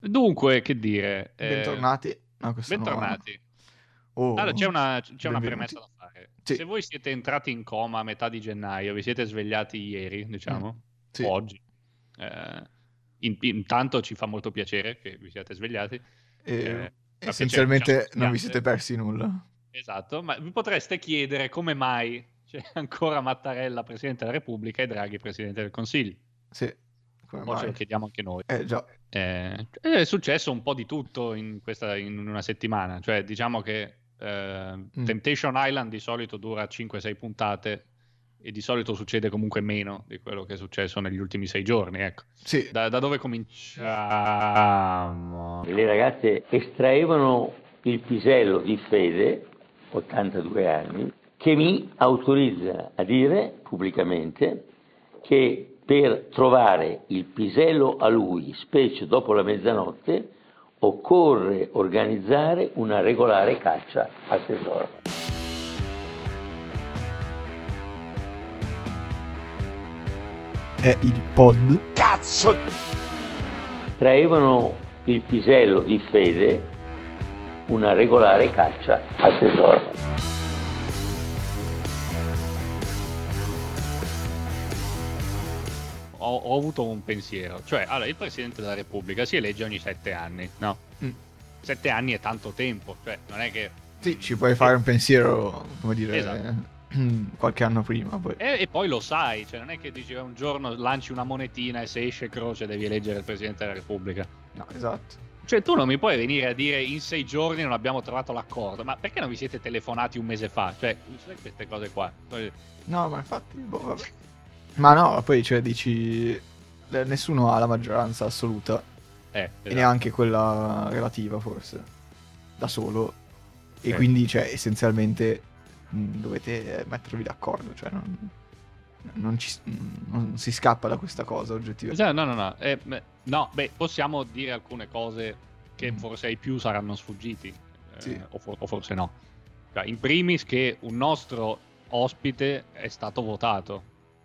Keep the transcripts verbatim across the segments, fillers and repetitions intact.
Dunque, che dire, eh, Bentornati a questa nuova... bentornati. Allora, c'è Oh, una, c'è una benvenuti. premessa da fare. Sì, Se voi siete entrati in coma a metà di gennaio, vi siete svegliati ieri, mm, diciamo, o sì. oggi, eh, in- intanto ci fa molto piacere che vi siate svegliati, E, eh, fa piacere che ci essenzialmente non vi siete ascoltiate, persi nulla. esatto, ma vi potreste chiedere come mai c'è ancora Mattarella Presidente della Repubblica e Draghi Presidente del Consiglio. Sì, come Un po' ce lo mai? chiediamo anche noi. Eh già. Eh, è successo un po' di tutto in questa, in una settimana, cioè diciamo che eh, Mm, Temptation Island di solito dura cinque sei puntate e di solito succede comunque meno di quello che è successo negli ultimi sei giorni, ecco. sì, Da, da dove cominciamo? Le ragazze estraevano il pisello di Fede, ottantadue anni, che mi autorizza a dire pubblicamente che per trovare il pisello a lui, specie dopo la mezzanotte, occorre organizzare una regolare caccia al tesoro. è il pod. Traevano il pisello di Fede, una regolare caccia al tesoro. Ho, ho avuto un pensiero, cioè allora il Presidente della Repubblica si elegge ogni sette anni, no? Mm, Sette anni è tanto tempo, cioè non è che... sì, ci puoi fare Eh, un pensiero, come esatto. dire, qualche anno prima. Poi. E, e poi lo sai, cioè non è che dici un giorno lanci una monetina e se esce croce devi eleggere il Presidente della Repubblica. No, esatto. Cioè tu non mi puoi venire a dire in sei giorni non abbiamo trovato l'accordo, ma perché non vi siete telefonati un mese fa? Cioè, sai queste cose qua. No, ma infatti, boh, vabbè. Ma no, poi cioè dici, eh, nessuno ha la maggioranza assoluta Eh, e esatto. neanche quella relativa forse, da solo. E Sì. quindi, cioè, essenzialmente mh, dovete mettervi d'accordo, cioè non, non ci, non si scappa da questa cosa oggettivamente. Esatto, no, no, no. Eh, beh, no, beh, possiamo dire alcune cose che Mm, forse ai più saranno sfuggiti, sì. eh, o, for- o forse no. Cioè, in primis che un nostro ospite è stato votato.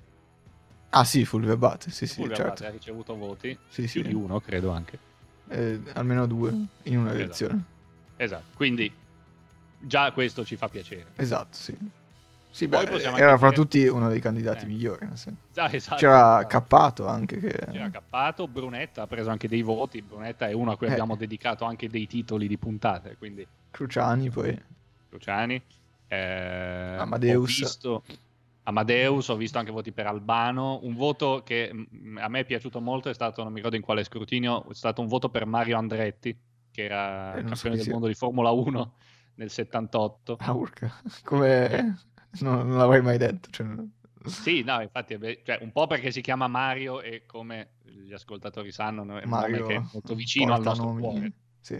Ah sì, Fulvio Abate, sì sì, Fulvio certo. Abate ha ricevuto voti, Sì più sì, di uno, credo anche. eh, almeno due in una Esatto. elezione. Esatto. Quindi già questo ci fa piacere. Esatto, sì. Sì, Poi beh, possiamo anche era fra dire... tutti uno dei candidati Eh, migliori, nel senso. già, esatto, C'era esatto. Cappato anche che... C'era Cappato, Brunetta ha preso anche dei voti. Brunetta è uno a cui Eh, abbiamo dedicato anche dei titoli di puntate, quindi Cruciani poi. Luciani. Eh, ho Amadeus. visto Amadeus, ho visto anche voti per Albano. Un voto che mh, a me è piaciuto molto è stato, non mi ricordo in quale scrutinio, è stato un voto per Mario Andretti, che era Eh, non so campione chi del sia. mondo di Formula uno nel settantotto. Ah, urca. Eh, Come... Non, non l'avrei mai detto. Cioè... Sì, no, infatti, è be- cioè, un po' perché si chiama Mario e come gli ascoltatori sanno, è un nome che è Mario molto vicino al porta nostro cuore. nomi... Sì.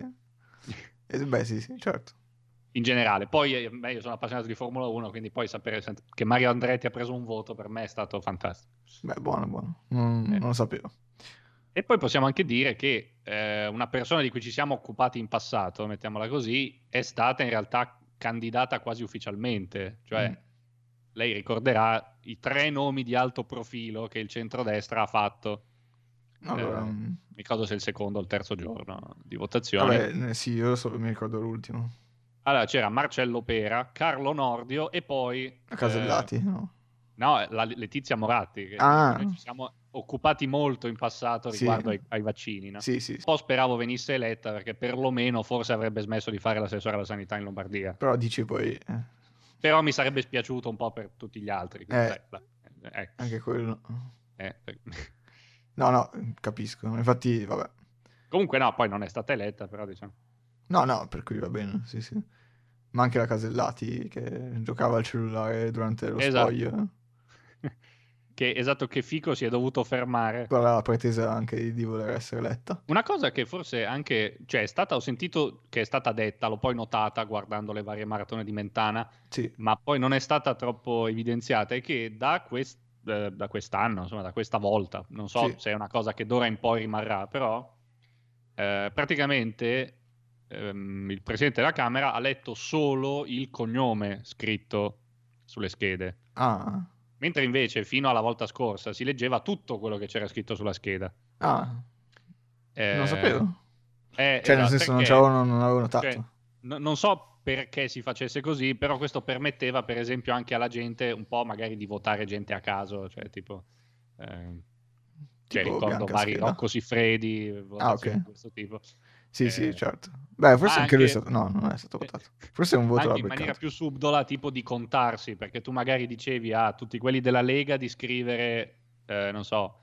Eh, beh, sì, sì, certo. In generale, poi eh, beh, io sono appassionato di Formula uno, quindi poi sapere sen- che Mario Andretti ha preso un voto per me è stato fantastico. Beh, buono, buono. Non, Eh. non lo sapevo. E poi possiamo anche dire che eh, una persona di cui ci siamo occupati in passato, mettiamola così, è stata in realtà candidata quasi ufficialmente, cioè Mm. lei ricorderà i tre nomi di alto profilo che il centrodestra ha fatto, Allora... eh, mm, mi ricordo se il secondo o il terzo giorno di votazioni. vabbè, eh, sì, io solo mi ricordo l'ultimo. Allora c'era Marcello Pera, Carlo Nordio e poi A eh, Casellati, no? no, la Letizia Moratti, che- di cui noi Ah, ci siamo occupati molto in passato sì. riguardo ai, ai vaccini, no? Sì, sì, Un sì. po' speravo venisse eletta perché perlomeno forse avrebbe smesso di fare l'assessore alla sanità in Lombardia. Però dici poi... Eh, Però mi sarebbe spiaciuto un po' per tutti gli altri. Quindi, eh, dai, dai, eh, anche quello. eh, eh. No, no, capisco. Infatti, vabbè. Comunque no, poi non è stata eletta, però diciamo. No, no, per cui va bene, sì, sì. Ma anche la Casellati che giocava al cellulare durante lo Esatto. spoglio. Che, esatto, che Fico si è dovuto fermare. Quella la pretesa anche di voler essere eletta. Una cosa che forse anche, cioè è stata, ho sentito che è stata detta, l'ho poi notata guardando le varie maratone di Mentana, Sì, ma poi non è stata troppo evidenziata, è che da, quest- eh, da quest'anno, insomma, da questa volta, non so sì. se è una cosa che d'ora in poi rimarrà, però eh, praticamente ehm, il Presidente della Camera ha letto solo il cognome scritto sulle schede, Ah, mentre invece fino alla volta scorsa si leggeva tutto quello che c'era scritto sulla scheda. ah, non Eh, sapevo. Eh, Cioè, nel esatto, senso, non, perché, c'avevo, non avevo notato. cioè, no- non so perché si facesse così, però questo permetteva, per esempio, anche alla gente un po' magari di votare gente a caso, cioè tipo, eh, cioè, Tipo ricordo Bianca vari Scheda. Rocco Siffredi, Ah, votazioni ok. di questo tipo. Sì, sì, Eh, certo. Beh, ma forse anche lui è anche, stato... No, non è stato eh, votato. Forse un voto l'ha anche in maniera beccato. più subdola, tipo di contarsi, perché tu magari dicevi a tutti quelli della Lega di scrivere, eh, non so,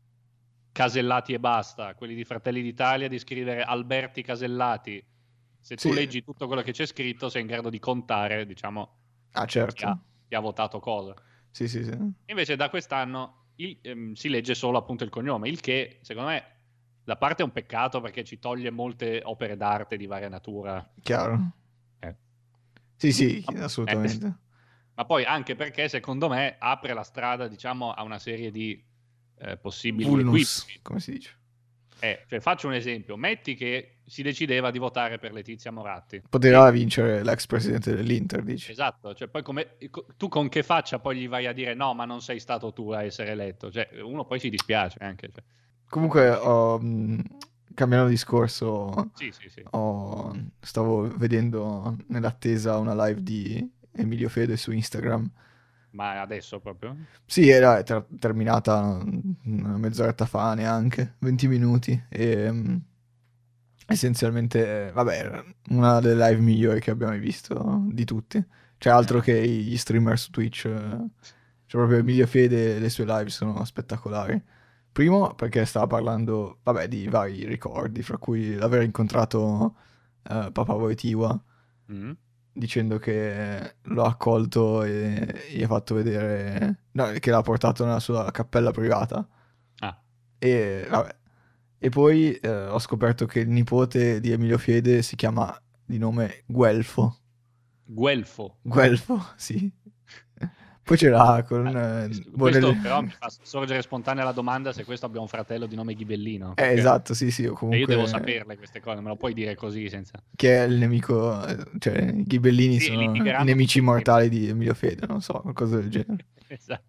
Casellati e basta, quelli di Fratelli d'Italia di scrivere Alberti Casellati. Se tu Sì. leggi tutto quello che c'è scritto, sei in grado di contare, diciamo, Ah, chi ha, certo. chi ha votato cosa. Sì, sì, sì. Invece da quest'anno il- ehm, si legge solo appunto il cognome, il che secondo me da parte è un peccato perché ci toglie molte opere d'arte di varia natura. Chiaro. Eh. Sì, sì, Ma, eh, assolutamente. ma poi anche perché secondo me apre la strada, diciamo, a una serie di eh, possibili Vulnus, equivoci. come si dice. Eh, cioè, faccio un esempio, metti che si decideva di votare per Letizia Moratti. Poteva Sì, vincere l'ex presidente dell'Inter, dici. esatto, cioè poi come, tu con che faccia poi gli vai a dire no, ma non sei stato tu a essere eletto? Cioè, uno poi si dispiace anche. Cioè. Comunque, ho, mh, cambiando discorso, Sì, sì, sì. ho- stavo vedendo nell'attesa una live di Emilio Fede su Instagram. Ma adesso proprio? Sì, era è ter- terminata una mezz'oretta fa, neanche, venti minuti. E, mh, essenzialmente, vabbè, era una delle live migliori che abbiamo mai visto di tutti. Cioè, altro Eh. che gli streamer su Twitch. eh, Cioè, proprio Emilio Fede e le sue live sono spettacolari. Primo perché stava parlando, vabbè, di vari ricordi, fra cui l'aver incontrato eh, Papa Wojtyła, Mm. dicendo che l'ho accolto e gli ha fatto vedere, no, che l'ha portato nella sua cappella privata. Ah, E vabbè. E poi eh, ho scoperto che il nipote di Emilio Fede si chiama di nome Guelfo. Guelfo. Guelfo, sì. Poi c'era con... Eh, eh, boh, questo nelle- però mi fa sorgere spontanea la domanda se questo abbia un fratello di nome Ghibellino. Eh, Perché esatto, sì, sì, o e io devo comunque saperle queste cose, me lo puoi dire così senza... che è il nemico, eh, cioè i ghibellini Sì, sono i litigheranno nemici tutti insieme. mortali di Emilio Fede, non so, qualcosa del genere. Esatto.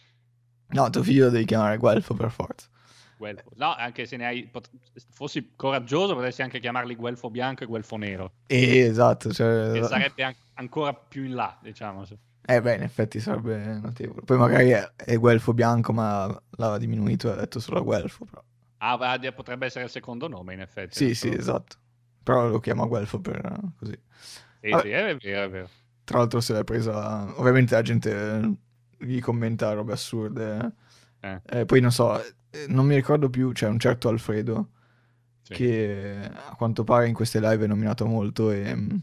No, tuo figlio lo devi chiamare Guelfo per forza. Guelfo. No, anche se ne hai... pot- fossi coraggioso potresti anche chiamarli Guelfo bianco e Guelfo nero. Eh, esatto, Che cioè... sarebbe an- ancora più in là, diciamo. se- Eh beh, in effetti sarebbe notevole. Poi magari è, è Guelfo bianco, ma l'ha diminuito e ha detto solo Guelfo, però. Ah, beh, potrebbe essere il secondo nome, in effetti. Sì, non sì, solo- esatto. Però lo chiama Guelfo per eh, così. Sì, Vabbè, sì, è vero, è vero. tra l'altro se l'è presa... Ovviamente la gente eh, gli commenta robe assurde. Eh, Eh, poi non so, eh, non mi ricordo più, c'è un certo Alfredo sì. che a quanto pare in queste live è nominato molto e...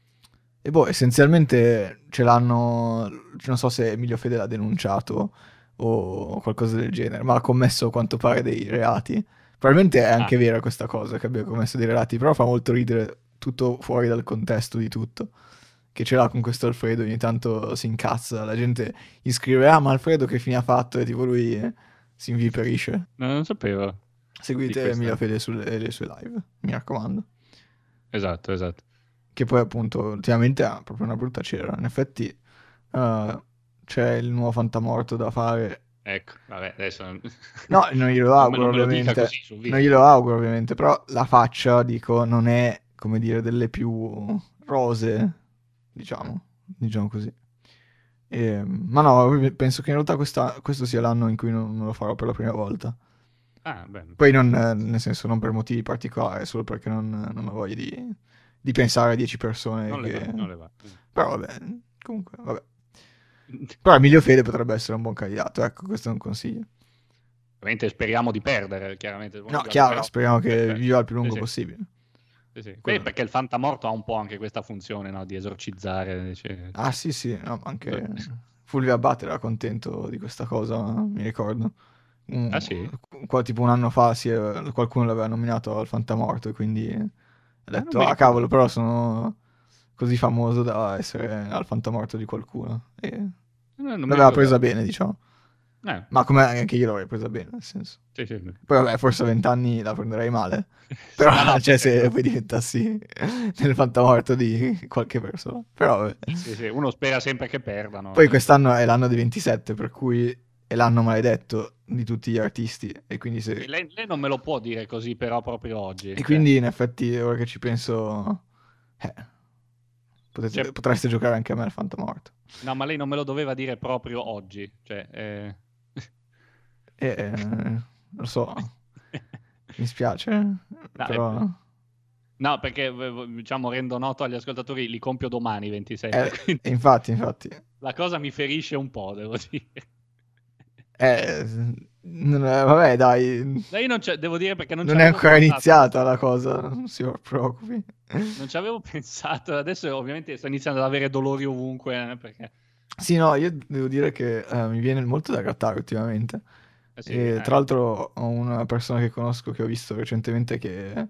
E boh, essenzialmente ce l'hanno... Non so se Emilio Fede l'ha denunciato o qualcosa del genere, ma ha commesso a quanto pare dei reati. Probabilmente è anche Ah, vera questa cosa che abbia commesso dei reati, però fa molto ridere tutto fuori dal contesto di tutto. Che ce l'ha con questo Alfredo, ogni tanto si incazza, la gente gli scrive, ah ma Alfredo che fine ha fatto? E tipo lui eh, si inviperisce. no, non sapevo. Di Seguite questa- Emilio Fede sulle le sue live, mi raccomando. Esatto, esatto. Che poi appunto ultimamente ha proprio una brutta cera. In effetti eh, c'è il nuovo Fantamorto da fare. Ecco, vabbè, adesso non, No, non glielo non me, auguro non me lo dica ovviamente. così sul Non vivo. glielo auguro ovviamente, però la faccia, dico, non è, come dire, delle più rose, diciamo, diciamo così. E, ma no, penso che in realtà questa- questo sia l'anno in cui non, non lo farò per la prima volta. Ah, beh. Poi non, eh, nel senso, non per motivi particolari, solo perché non, non ho voglia di, di pensare a dieci persone Non le che... va, non le va. Però vabbè, comunque, vabbè. Però Emilio Fede potrebbe essere un buon candidato, ecco, questo è un consiglio. Ovviamente speriamo di perdere, chiaramente. No, chiaro, Però- speriamo che eh, viva il più lungo sì, sì, possibile. sì, sì. Beh, Quello- perché il fantamorto ha un po' anche questa funzione, no? Di esorcizzare. dice- Ah sì, sì, no, anche Fulvio Abate era contento di questa cosa, mi ricordo. Un- Ah sì? qua- tipo un anno fa si è- qualcuno l'aveva nominato al Fantamorto e quindi ha non detto, mi ah ricordo. cavolo, però sono così famoso da essere al Fantamorto di qualcuno. E Eh, non mi l'aveva ricordavo. presa bene, diciamo. Eh, Ma come anche io l'avrei presa bene, nel senso. sì, sì. Poi vabbè, forse a vent'anni la prenderei male. Però, Ma no, cioè, se perché no? poi diventassi nel fantamorto di qualche persona. Però, vabbè. Sì, sì, uno spera sempre che perdano. Poi eh. quest'anno è l'anno di ventisette, per cui è l'anno maledetto di tutti gli artisti, e quindi se... E lei, lei non me lo può dire così, però, proprio oggi. E cioè, quindi in effetti ora che ci penso, eh, potete- cioè, potreste giocare anche a me al Fantomorto. no, ma lei non me lo doveva dire proprio oggi. Cioè, eh... E, eh, lo so, mi spiace, No, però... eh, no, perché eh, diciamo rendo noto agli ascoltatori, li compio domani ventisette, Eh, quindi infatti, infatti, la cosa mi ferisce un po', devo dire. eh, non è- vabbè dai, No, io non c'è- devo dire perché non ci non è avevo ancora pensato. iniziata la cosa, non si preoccupi. Non ci avevo pensato, adesso ovviamente sto iniziando ad avere dolori ovunque, eh, perché... Sì, no, io devo dire che eh, mi viene molto da grattare ultimamente. Eh sì, E eh. tra l'altro ho una persona che conosco che ho visto recentemente che,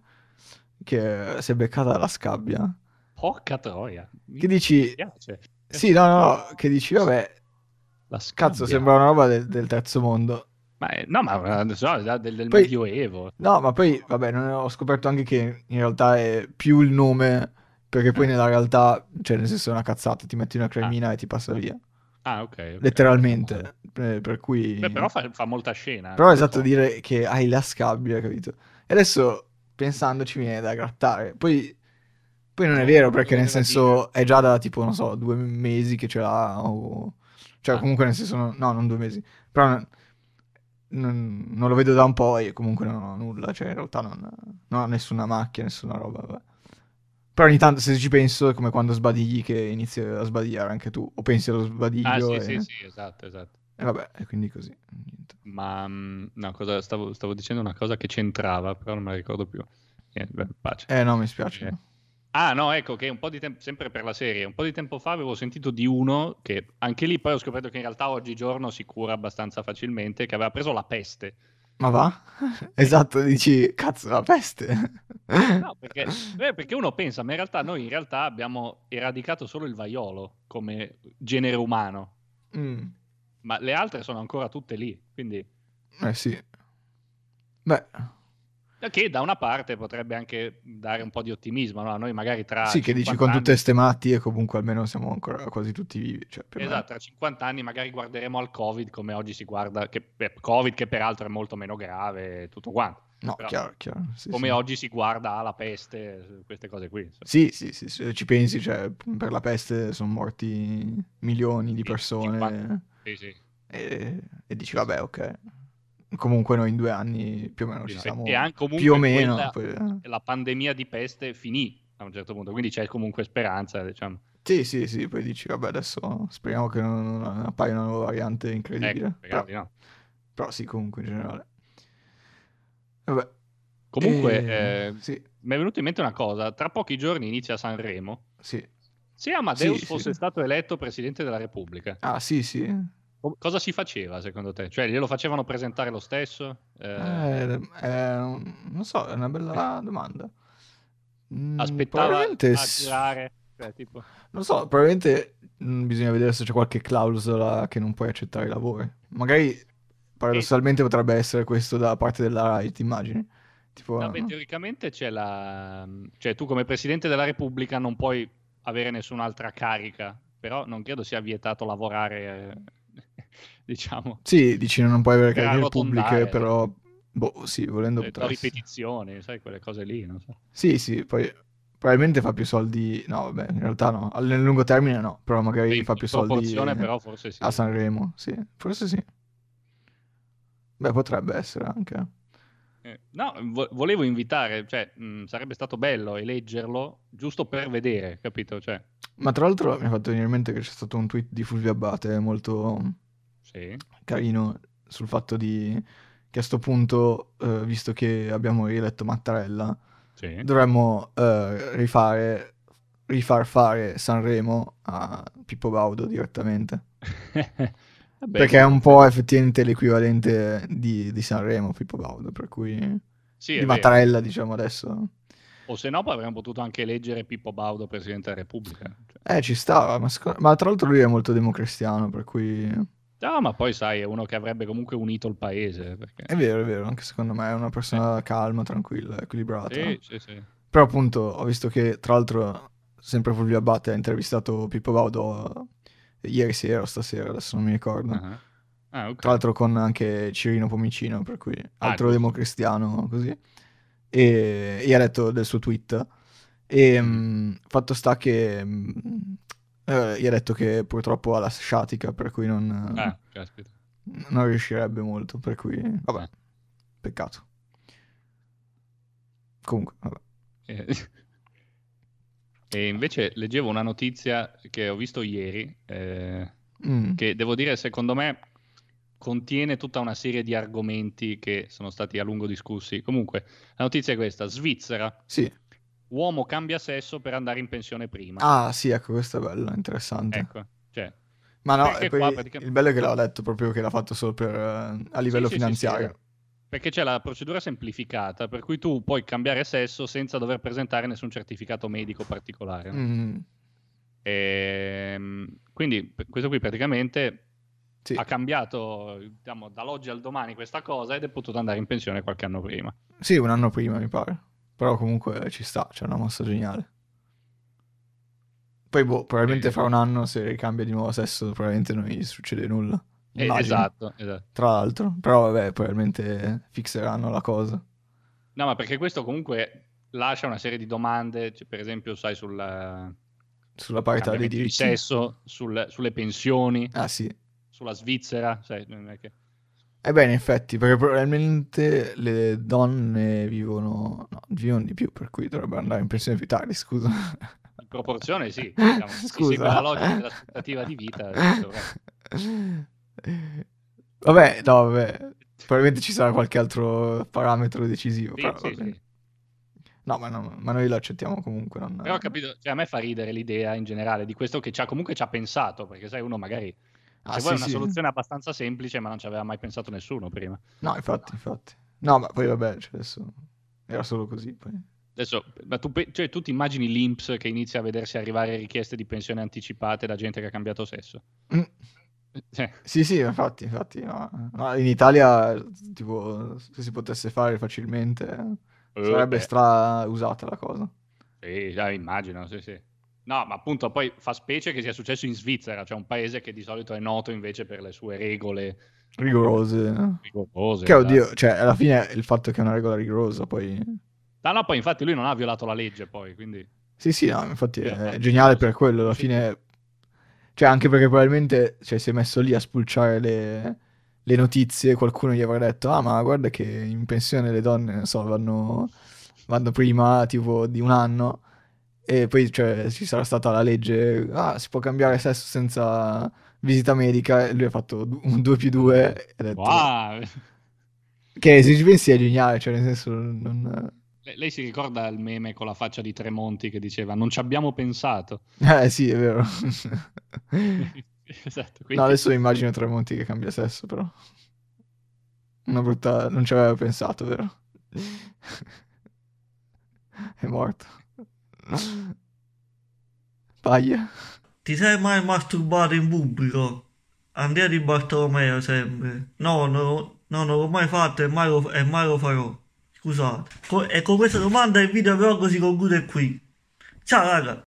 che si è beccata la scabbia. Porca troia, mi Che dici, piace. sì, no, no, no, che dici, vabbè, La cazzo, scabbia. sembra una roba del, del terzo mondo. Ma, eh, no, ma non so, del, del Poi, Medioevo. no, ma poi, vabbè, non ho scoperto anche che in realtà è più il nome, perché poi Eh. nella realtà, cioè nel senso è una cazzata, ti metti una Ah, cremina e ti passa via. ah, ok, ok. Letteralmente, eh, per cui... Beh, però fa, fa molta scena. Però è come esatto cosa. dire che hai la scabbia, capito? E adesso, pensandoci, mi viene da grattare. Poi, poi non è No, vero, non perché nel doveva senso è già da tipo, non so, due mesi che ce l'ha, o... Cioè, Ah, comunque nel senso, no, no, non due mesi. Però non, non- non lo vedo da un po' e comunque non ho nulla. Cioè, in realtà non, non ho nessuna macchia, nessuna roba, vabbè. Però ogni tanto, se ci penso, è come quando sbadigli che inizi a sbadigliare anche tu. O pensi allo ah, sbadiglio sì, e... sì, sì, esatto, esatto. E vabbè, e quindi così. Niente. Ma mm, no, cosa, stavo, stavo dicendo una cosa che c'entrava, però non me la ricordo più. Eh, beh, pace. Eh no, mi spiace. Eh, Ah, no, ecco che un po' di tempo, sempre per la serie, un po' di tempo fa avevo sentito di uno che anche lì poi ho scoperto che in realtà oggigiorno si cura abbastanza facilmente, che aveva preso la peste. Ma va? Esatto, dici, cazzo, la peste. No, perché, eh, perché uno pensa, ma in realtà noi in realtà abbiamo eradicato solo il vaiolo come genere umano, Mm, ma le altre sono ancora tutte lì, quindi eh sì. Beh, che da una parte potrebbe anche dare un po' di ottimismo, no? Noi magari tra sì, che dici cinquanta con tutte anni, ste malattie comunque almeno siamo ancora quasi tutti vivi, cioè più o meno. esatto, tra cinquanta anni magari guarderemo al Covid come oggi si guarda, che, beh, Covid che peraltro è molto meno grave, e tutto quanto, No, però chiaro, chiaro. Sì, come sì. oggi si guarda alla peste, queste cose qui. insomma. Sì, sì, sì, se ci pensi, cioè, per la peste sono morti milioni di Sì, cinquanta persone sì, sì, e, e dici, sì, sì. vabbè, ok. Comunque noi in due anni più o meno Sì, ci no, E, siamo e anche più o comunque meno. quella, Poi, eh. la pandemia di peste finì a un certo punto, quindi c'è comunque speranza, diciamo. Sì, sì, sì, poi dici, vabbè, adesso speriamo che non, non appaia una nuova variante Ecco, incredibile. speriamo Però, di no. però sì, comunque in generale. Vabbè, Comunque, eh, eh, sì, mi è venuta in mente una cosa, tra pochi giorni inizia Sanremo. sì, Se sì, Amadeus sì. fosse stato eletto Presidente della Repubblica, Ah, sì, sì. co- cosa si faceva secondo te? Cioè, glielo facevano presentare lo stesso? Eh, Eh, eh, non so, è una bella domanda. Mm, aspettava probabilmente, a s- girare? Cioè, tipo... non so, probabilmente mm, bisogna vedere se c'è qualche clausola che non puoi accettare i lavori. Magari, E, paradossalmente, potrebbe essere questo da parte della Rai, ti immagini? Tipo, no, beh, teoricamente c'è la... Cioè, tu come Presidente della Repubblica non puoi avere nessun'altra carica, però non credo sia vietato lavorare, eh, diciamo, sì, dici non puoi avere per cariche pubbliche, arrotondare, però, boh, sì, volendo eh, do potresti. ripetizioni, sai, quelle cose lì, non so. Sì, sì, poi probabilmente fa più soldi, no, vabbè, in realtà no, Al- nel lungo termine no, però Beh, magari in, fa più in soldi proporzione però forse a sì. Sanremo, sì, forse sì. Beh, potrebbe essere anche. Eh, no, vo- volevo invitare, cioè, mh, sarebbe stato bello eleggerlo giusto per vedere, capito? Cioè, Ma tra l'altro mi ha fatto venire in mente che c'è stato un tweet di Fulvio Abbate molto sì. carino sul fatto di che a sto punto, eh, visto che abbiamo rieletto Mattarella, Sì. dovremmo eh, rifare, rifar fare Sanremo a Pippo Baudo direttamente. Vabbè, Perché è un buono. po' effettivamente l'equivalente di, di Sanremo, Pippo Baudo, per cui... Sì, Di è vero. Mattarella, diciamo adesso. O se no, poi avremmo potuto anche eleggere Pippo Baudo Presidente della Repubblica. Cioè, Eh, ci stava, ma, seco- ma tra l'altro lui è molto democristiano, per cui... no, ma poi sai, è uno che avrebbe comunque unito il paese. Perché... È vero, è vero, anche secondo me è una Eh, persona calma, tranquilla, equilibrata. sì, sì, sì. Però appunto ho visto che, tra l'altro, sempre Fulvio Abbate ha intervistato Pippo Baudo ieri sera o stasera, adesso non mi ricordo. Ah. Ah, Tra ok. l'altro con anche Cirino Pomicino, per cui Ah, altro giusto. democristiano così. E, e ha detto del suo tweet. E Mhm. mh, fatto sta che mh, eh, gli ha detto che purtroppo ha la sciatica, per cui non, Ah, caspita. non riuscirebbe molto, per cui vabbè, Eh. peccato. Comunque, vabbè. Eh, E invece leggevo una notizia che ho visto ieri, eh, Mm, che devo dire, secondo me, contiene tutta una serie di argomenti che sono stati a lungo discussi. Comunque, la notizia è questa: Svizzera, sì. uomo cambia sesso per andare in pensione prima. Ah, sì, ecco, questo è bello, interessante. Ecco, cioè, Ma no, e perché qua poi il praticamente... bello è che l'ha detto proprio che l'ha fatto solo per, eh, a Sì, livello sì, sì, sì, esatto. finanziario. Perché c'è la procedura semplificata, per cui tu puoi cambiare sesso senza dover presentare nessun certificato medico particolare, no? Mm, Ehm, quindi p- questo qui praticamente sì. ha cambiato, diciamo, dall'oggi al domani questa cosa ed è potuto andare in pensione qualche anno prima. Sì, un anno prima mi pare. Però comunque ci sta, c'è una mossa geniale. Poi boh, probabilmente Eh, fra un anno se ricambia di nuovo sesso probabilmente non gli succede nulla. eh, Immagino. esatto, esatto. Tra l'altro. Però vabbè, probabilmente fixeranno la cosa. No, ma perché questo comunque lascia una serie di domande, cioè, per esempio, sai, sul eh, Sulla parità dei cambiamento di diritti. sesso, sul- sulle pensioni, Ah sì. sulla Svizzera, sai, non è che... E beh, in effetti, perché probabilmente le donne vivono... No, vivono di più, per cui dovrebbero andare in pensione più tardi, scusa. In proporzione sì, diciamo, se si segue la Scusa. logica dell'aspettativa di vita, sì, dovrebbe. Vabbè, no, vabbè. Probabilmente ci sarà qualche altro parametro decisivo, Sì, però va sì, bene. sì. No, ma, no, ma noi lo accettiamo comunque. Però ho Non... capito, cioè a me fa ridere l'idea in generale di questo che c'ha, comunque ci ha pensato, perché sai, uno magari, Ah, se vuoi sì, una sì. soluzione abbastanza semplice, ma non ci aveva mai pensato nessuno prima. No, infatti, infatti. No, ma poi vabbè, cioè, adesso era solo così, poi. Adesso, ma tu, pe- cioè, tu ti immagini l'I N P S che inizia a vedersi arrivare richieste di pensione anticipate da gente che ha cambiato sesso? Mm. Cioè, Sì, sì, infatti, infatti, no. No, in Italia, tipo, se si potesse fare facilmente, eh, sarebbe eh, stra usata la cosa. sì, già immagino, sì, sì. No, ma appunto poi fa specie che sia successo in Svizzera, cioè un paese che di solito è noto invece per le sue regole eh, Rigorose. rigorose, Che esatto. oddio, cioè, alla fine il fatto che è una regola rigorosa, poi... No, no, poi infatti lui non ha violato la legge poi, quindi Sì, sì, no, infatti cioè, è ha geniale fatto per quello, alla come si deve. fine... Cioè, anche perché probabilmente, cioè, si è messo lì a spulciare le, le notizie, qualcuno gli avrà detto, ah, ma guarda che in pensione le donne, non so, vanno, vanno prima, tipo, di un anno, e poi, cioè, ci sarà stata la legge, ah, si può cambiare sesso senza visita medica, e lui ha fatto du- un due più due, e ha detto... Wow! Che se ci pensi è geniale, cioè, nel senso, non... Lei, lei si ricorda il meme con la faccia di Tremonti che diceva non ci abbiamo pensato? Eh, sì, è vero. Esatto, No, quindi adesso immagino Tremonti che cambia sesso, però. Una brutta... Non ci aveva pensato, vero? È morto. Paglia. Ti sei mai masturbato in pubblico? Andrea di Bartolomeo sempre. No, no, no, non l'ho mai fatto e mai lo, e mai lo farò. Scusate. Co- e con questa domanda il video però così conclude qui. Ciao raga.